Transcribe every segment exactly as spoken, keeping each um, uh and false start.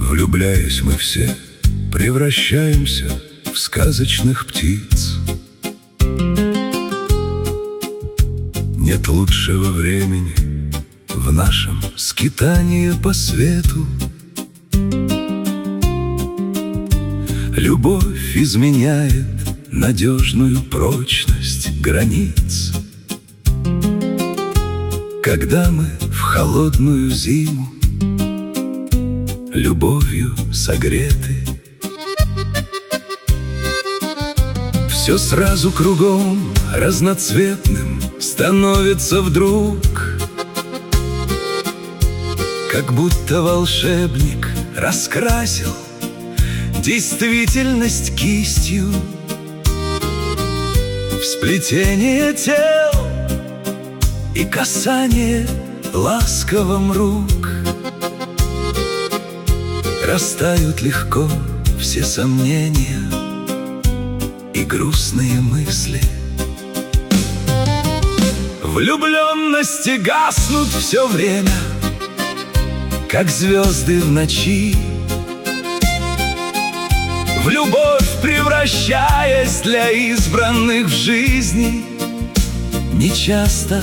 Влюбляясь, мы все превращаемся в сказочных птиц. Нет лучшего времени в нашем скитании по свету. Любовь изменяет надежную прочность границ. Когда мы в холодную зиму любовью согреты, все сразу кругом разноцветным становится вдруг, как будто волшебник раскрасил действительность кистью. В сплетение тел и касание ласковым рук растают легко все сомнения и грустные мысли. Влюбленности гаснут все время, как звезды в ночи, в любовь превращаясь для избранных в жизни нечасто.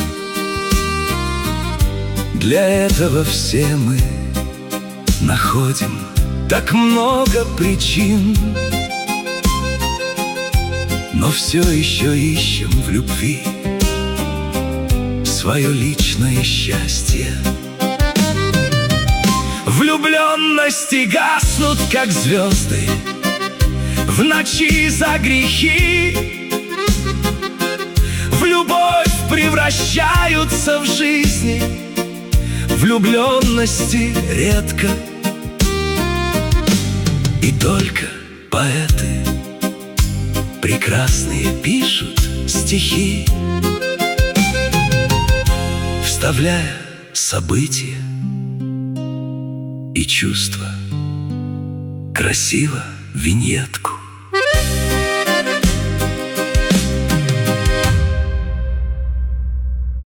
Для этого все мы находим так много причин, но все еще ищем в любви свое личное счастье. Влюбленности гаснут, как звезды в ночи за грехи, в любовь превращаются в жизни влюбленности редко. И только поэты прекрасные пишут стихи, вставляя события и чувства красиво в виньетку.